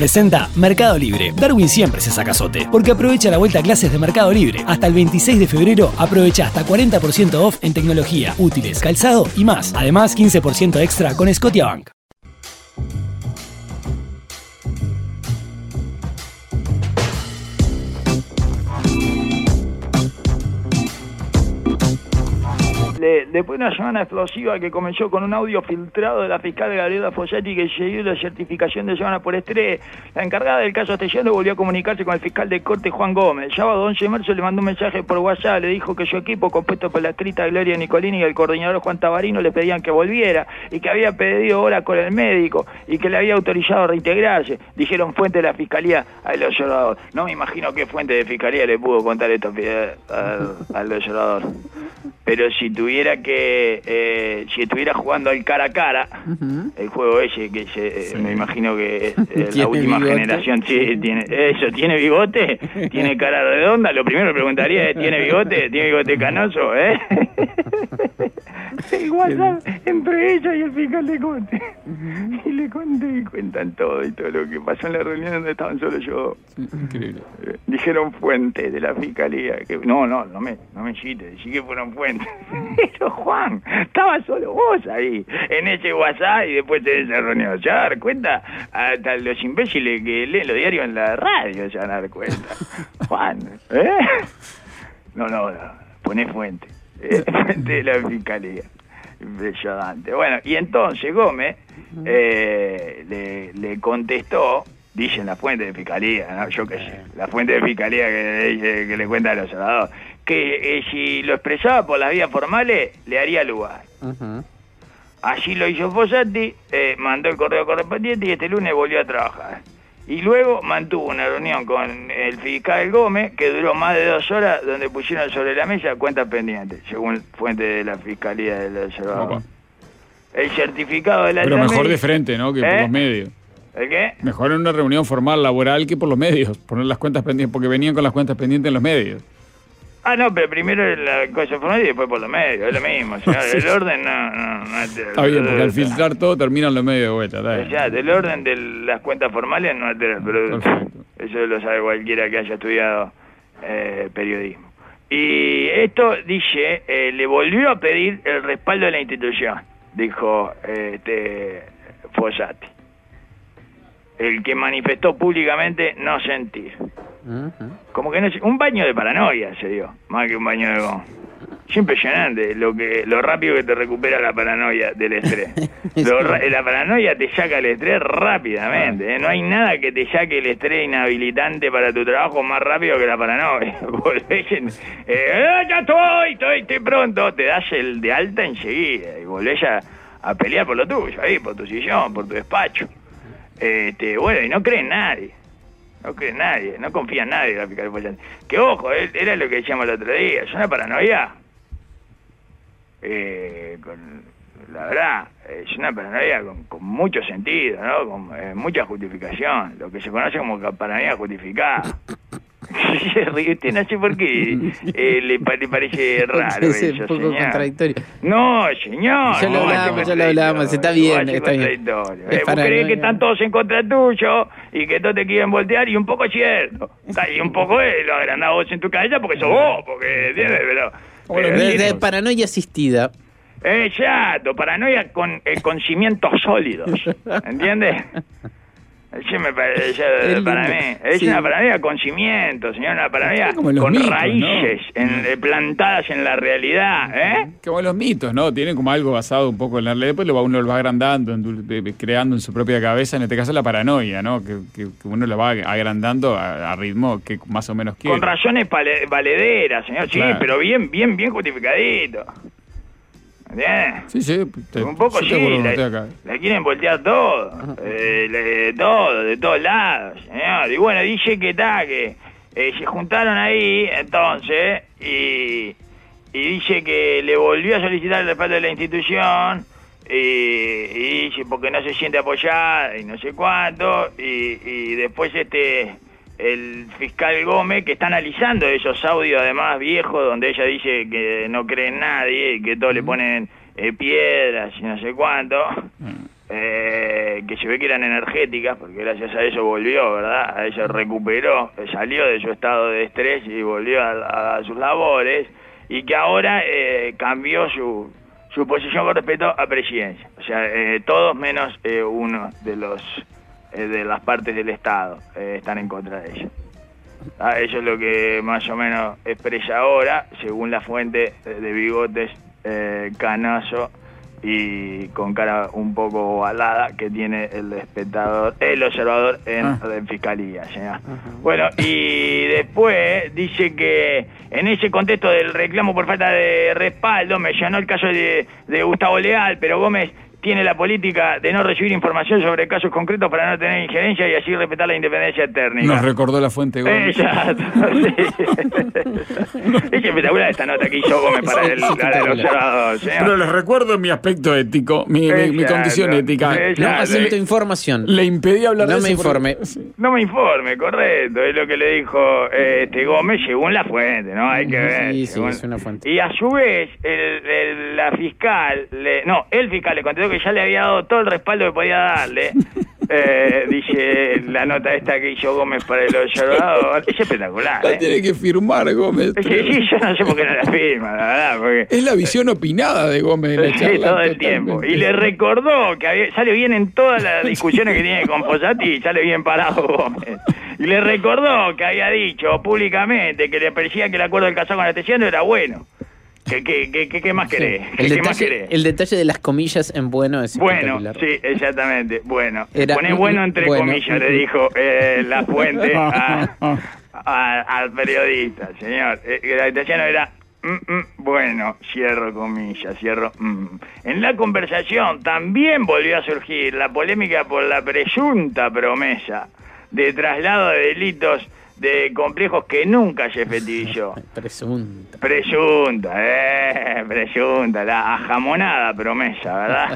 Presenta Mercado Libre. Darwin siempre se saca azote, porque aprovecha la vuelta a clases de Mercado Libre. Hasta el 26 de febrero aprovecha hasta 40% off en tecnología, útiles, calzado y más. Además, 15% extra con Scotiabank. Después de una semana explosiva que comenzó con un audio filtrado de la fiscal Gabriela Fossati que siguió la certificación de semana por estrés, la encargada del caso Astellano volvió a comunicarse con el fiscal de corte Juan Gómez. El sábado 11 de marzo le mandó un mensaje por WhatsApp, le dijo que su equipo, compuesto por la escrita Gloria Nicolini y el coordinador Juan Tabarino, le pedían que volviera y que había pedido hora con el médico y que le había autorizado a reintegrarse. Dijeron fuente de la fiscalía al observador. No me imagino qué fuente de fiscalía le pudo contar esto al observador. Pero si tuviera que, si estuviera jugando al cara a cara, el juego ese que me imagino que la última bigote? Generación tiene bigote, tiene cara redonda, lo primero que preguntaría es, ¿tiene bigote canoso? El WhatsApp entre ella y el fiscal de corte. Y le conté y cuentan todo y todo lo que pasó en la reunión donde estaban solo yo. Increíble. Dijeron fuente de la fiscalía. Que, no me chites, sí que fueron fuentes. Pero Juan, estaba solo vos ahí, en ese WhatsApp y después de esa reunión. Se van a dar cuenta, hasta los imbéciles que leen los diarios en la radio se van a dar cuenta. Juan, No, poné fuente. Fuente de la fiscalía. Impresionante. Bueno, y entonces Gómez le contestó, dicen la fuente de fiscalía, ¿no? Yo qué sé, la fuente de fiscalía que le cuenta al observador, que si lo expresaba por las vías formales, le haría lugar. Así lo hizo Fossati, mandó el correo correspondiente y este lunes volvió a trabajar. Y luego mantuvo una reunión con el fiscal Gómez que duró más de 2 horas, donde pusieron sobre la mesa cuentas pendientes, según fuente de la Fiscalía del Observador. El certificado de la... Pero mejor de frente, ¿no? Que por los medios. ¿El qué? Mejor en una reunión formal laboral que por los medios, poner las cuentas pendientes, porque venían con las cuentas pendientes en los medios. No, pero primero la cosa formal y después por los medios, es lo mismo, señor. El orden no está bien, porque al filtrar todo terminan los medios de vuelta. Ya, el orden de las cuentas formales no altera el producto. Eso lo sabe cualquiera que haya estudiado periodismo. Y esto, dice, le volvió a pedir el respaldo de la institución, dijo Fossati, el que manifestó públicamente no sentir. Como que no sé, un baño de paranoia se dio, más que un baño de goma. Es impresionante lo rápido que te recupera la paranoia del estrés. La paranoia te saca el estrés rápidamente, No hay nada que te saque el estrés inhabilitante para tu trabajo más rápido que la paranoia. Ya estoy pronto, te das el de alta enseguida y volvés a pelear por lo tuyo, ahí, por tu sillón, por tu despacho. Bueno, y no cree en nadie. No confía en nadie la fiscalía Fossati. Que ojo, era lo que decíamos el otro día, es una paranoia. La verdad, es una paranoia con mucho sentido, ¿no? Con mucha justificación, lo que se conoce como paranoia justificada. Se ríe usted, no sé por qué le parece raro eso, un poco señor. Contradictorio. No, señor. Ya lo hablamos, está bien. ¿Vos crees que están todos en contra tuyo y que todos te quieren voltear? Y un poco es cierto. Y un poco lo agrandás vos en tu cabeza porque sos vos, porque, ¿entiendes? Pero de paranoia asistida. Exacto, paranoia con cimientos sólidos, ¿entiendes? Eso me parece, para mí, es una paranoia con cimientos, señor, una paranoia con mitos, raíces, ¿no? Plantadas en la realidad, Como los mitos, ¿no? Tienen como algo basado un poco en la realidad, después uno lo va agrandando, creando en su propia cabeza, en este caso la paranoia, ¿no? Que uno lo va agrandando a ritmo que más o menos quiere. Con razones valederas, señor, sí, claro. Pero bien justificadito. ¿Entiendes? Sí. Un poco sí, la quieren voltear todo, de todos lados, señor. Y bueno, dice que se juntaron ahí, entonces, y dice que le volvió a solicitar el respaldo de la institución, y dice porque no se siente apoyada, y no sé cuánto, y después el fiscal Gómez, que está analizando esos audios además viejos donde ella dice que no cree en nadie y que todos le ponen piedras y no sé cuánto, que se ve que eran energéticas, porque gracias a eso volvió, ¿verdad? A eso recuperó, salió de su estado de estrés y volvió a sus labores, y que ahora cambió su posición con respecto a presidencia. O sea, todos menos uno de las partes del Estado están en contra de ella. Eso es lo que más o menos expresa ahora, según la fuente de bigotes canoso y con cara un poco ovalada que tiene el observador en Fiscalía, señor. Bueno, y después dice que en ese contexto del reclamo por falta de respaldo mencionó el caso de Gustavo Leal, pero Gómez tiene la política de no recibir información sobre casos concretos para no tener injerencia y así respetar la independencia técnica. Nos recordó la fuente Gómez. Exacto, sí. Es espectacular esta nota que hizo Gómez para el observador, señor. Pero les recuerdo mi aspecto ético, mi condición ética. No acepto información. Le impedí hablar de eso. No me informe. No me informe, correcto. Es lo que le dijo Gómez según la fuente, ¿no? Hay que ver. Sí, es una fuente. Y a su vez, el fiscal le contestó que ya le había dado todo el respaldo que podía darle. Dice la nota esta que hizo Gómez para el observador. Es espectacular. La tiene que firmar Gómez. Sí, yo no sé por qué no la firma, la verdad. Porque... Es la visión opinada de Gómez en la charla. Sí, todo el tiempo. Y le recordó que sale bien en todas las discusiones que tiene con Fossati, sale bien parado Gómez. Y le recordó que había dicho públicamente que le parecía que el acuerdo del Casado con Astesiano era bueno. ¿Qué más querés? Sí. El detalle de las comillas en bueno es espectacular. Bueno, sí, exactamente. Bueno. Era, Poné bueno entre comillas, le dijo la fuente al periodista, señor. El Astesiano era bueno, cierro comillas, En la conversación también volvió a surgir la polémica por la presunta promesa de traslado de delitos de complejos que nunca se efectivizó. Presunta, la ajamonada promesa, ¿verdad?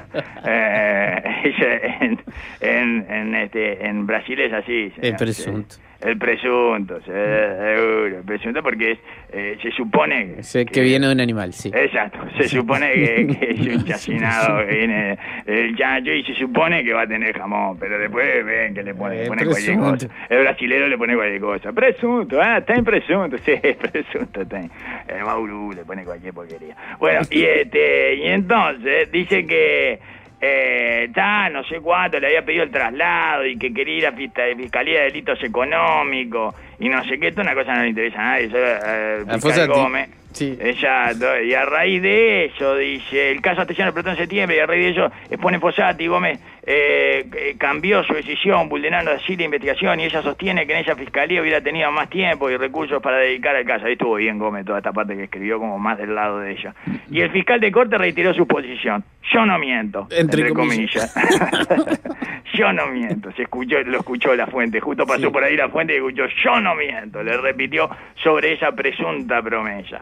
En Brasil es así. El presunto. El presunto, seguro. El presunto porque se supone que viene de un animal, sí. Exacto, se supone que es un chacinado, que viene el chancho y se supone que va a tener jamón, pero después ven que le pone cualquier cosa. El brasilero le pone cualquier cosa. Presunto, está en presunto, sí, presunto está en. El Mauro le pone cualquier porquería. Bueno, y entonces dice que no sé cuánto, le había pedido el traslado y que quería ir a Fiscalía de Delitos Económicos y no sé qué, esto una cosa no le interesa a nadie, solo fiscal Gómez. Sí. Exacto, y a raíz de eso, dice, el caso Astesiano explotó en septiembre y a raíz de eso expone Fossati, Gómez cambió su decisión vulnerando así la investigación y ella sostiene que en esa fiscalía hubiera tenido más tiempo y recursos para dedicar al caso. Ahí estuvo bien Gómez toda esta parte que escribió como más del lado de ella. Y el fiscal de corte reiteró su posición. Yo no miento, entre comillas. Yo no miento, lo escuchó la fuente, justo pasó por ahí la fuente y escuchó, yo no miento, le repitió sobre esa presunta promesa.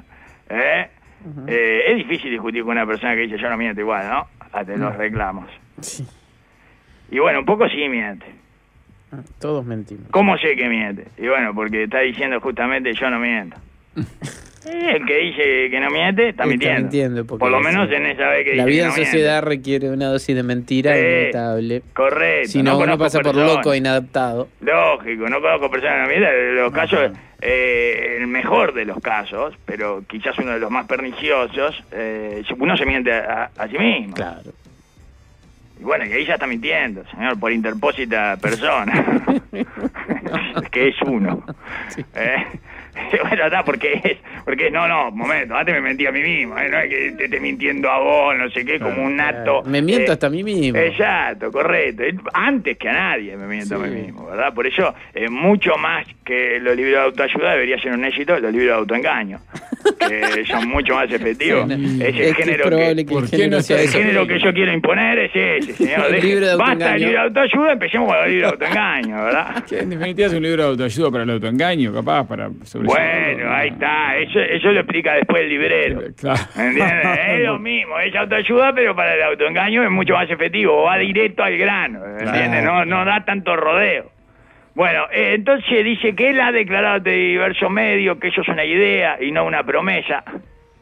Es difícil discutir con una persona que dice yo no miento igual, ¿no? Hasta los reclamos. Sí. Y bueno, un poco sí miente. Todos mentimos. ¿Cómo sé que miente? Y bueno, porque está diciendo justamente yo no miento. El que dice que no miente está mintiendo. Por lo menos en esa vez que dice la vida que no en sociedad miente. Requiere una dosis de mentira inevitable. Correcto. Si no, uno pasa por loco e inadaptado. Lógico, no conozco personas que no mienten. Los casos, el mejor de los casos, pero quizás uno de los más perniciosos, uno se miente a sí mismo. Claro. Y bueno, y ahí ya está mintiendo, señor, por interpósita persona. Que es uno. Sí. Bueno, está, porque momento, antes me mentí a mí mismo, no es que te esté mintiendo a vos, no sé qué, como un acto. Me miento hasta a mí mismo. Exacto, correcto. Antes que a nadie me miento a mí mismo, ¿verdad? Por eso, mucho más que los libros de autoayuda debería ser un éxito los libros de autoengaño, que son mucho más efectivos. Es el género que yo quiero imponer, es ese, señor. Basta el libro de autoayuda, empecemos con los libros de autoengaño, ¿verdad? Que en definitiva es un libro de autoayuda para el autoengaño, capaz, para bueno, ahí está, eso lo explica después el librero. Claro. ¿Entiendes? Es lo mismo, es autoayuda, pero para el autoengaño es mucho más efectivo, va directo al grano, ¿entiendes? Claro. No da tanto rodeo. Bueno, entonces dice que él ha declarado de diversos medios que eso es una idea y no una promesa.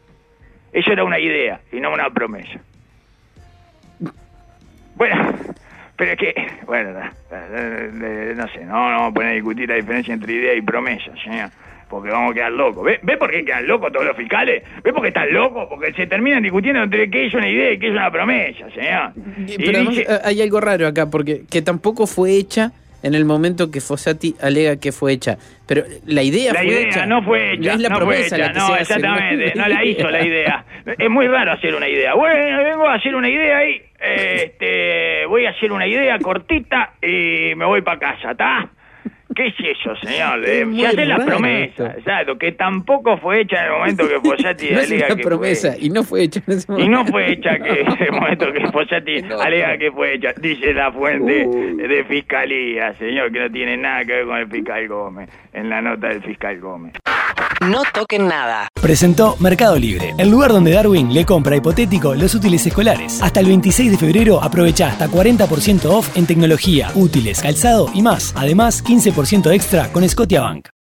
Eso era una idea y no una promesa. Bueno, Pero es que, bueno, no sé, no vamos a poner a discutir la diferencia entre idea y promesa, señor. Porque vamos a quedar locos. ¿Ve por qué quedan locos todos los fiscales? ¿Ve por qué están locos? Porque se terminan discutiendo entre qué es una idea y qué es una promesa, señor. Pero además hay algo raro acá, porque que tampoco fue hecha en el momento que Fossati alega que fue hecha. Pero la idea fue hecha. No fue hecha. No es la promesa la que se hace. Exactamente. No la hizo la idea. Es muy raro hacer una idea. Bueno, vengo a hacer una idea ahí. Voy a hacer una idea cortita y me voy para casa, ¿está? ¿Qué es eso, señor? Se hacen las promesas, exacto, que tampoco fue hecha en el momento que Fossati alega que promesa, fue. Y no fue hecha en ese momento. Y no fue hecha que en el momento que Fossati alega que fue hecha, dice la fuente de Fiscalía, señor, que no tiene nada que ver con el fiscal Gómez, en la nota del fiscal Gómez. No toquen nada. Presentó Mercado Libre, el lugar donde Darwin le compra a Hipotético los útiles escolares. Hasta el 26 de febrero aprovecha hasta 40% off en tecnología, útiles, calzado y más. Además, 15% extra con Scotiabank.